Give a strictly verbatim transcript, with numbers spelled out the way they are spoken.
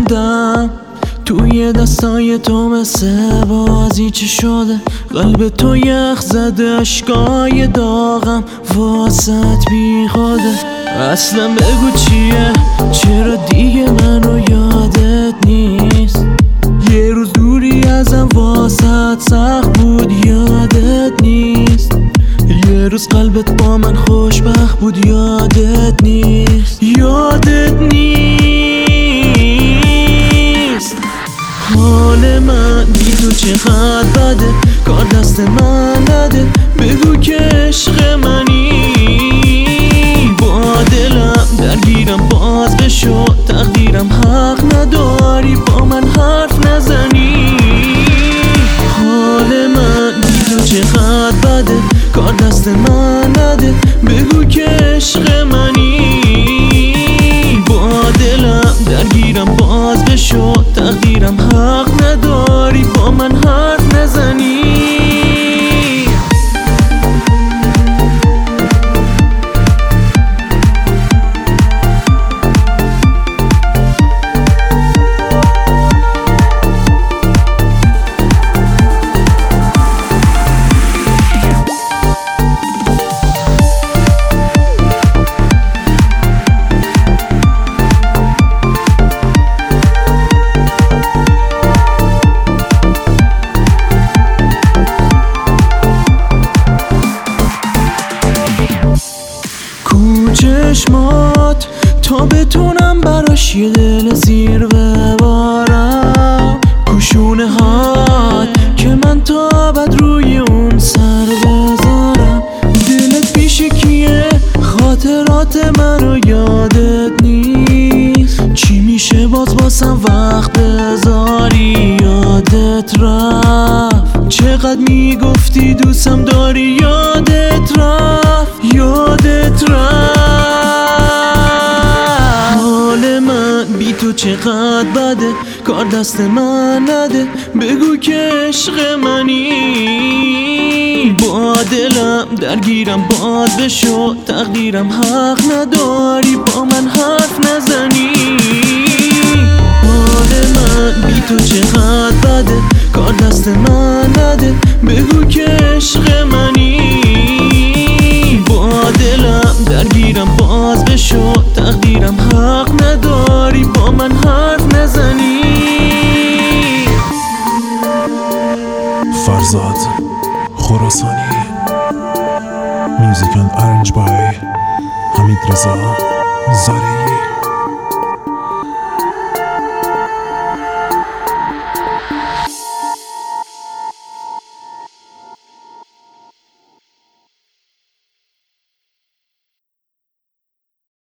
بودم توی دستای تو مثل بازیچه شده، قلب تو یخ زده، اشکای داغم واسط بی خوده. اصلا بگو چیه، چرا دیگه منو یادت نیست؟ یه روز دوری ازم واسط سخت بود، یادت نیست؟ یه روز قلبت با من خوشبخت بود، یادت نیست؟ یادت نیست؟ حال من بی تو چقدر بده، کار دست من نده، بگو که عشق منی. با دلم درگیرم، باز بشو تقدیرم، حق نداری با من حرف نزنی. حال من بی تو چقدر بده، کار دست من نده، بگو که عشق منی. با دلم درگیرم، باز بشو تقدیرم، حق نداری با من حرف نزنی. چشمات تا بتونم براش یه دل زیر ببارم، کوشونه هات که من تا ابد روی اون سر بذارم. دلت پیش کیه، خاطرات منو یادت نیست؟ چی میشه باز باسم وقت بذاری؟ یادت رفت چقدر میگفتی دوستم داری، یادت رفت، یادت رفت. حال من بی تو چقدر بده، کار دست من نده، بگو که عشق منی. با دلم درگیرم، باز بشو تقدیرم، حق نداری با من حرف نزنی. حال من بی تو چقدر بده، کار دست من نده، بگو که عشق منی. با دلم درگیرم، باز بشو تقدیرم، حق نداری با من حرف نزنی. فرزاد خراسانی. Music and arranged by حمید رضا زارعی.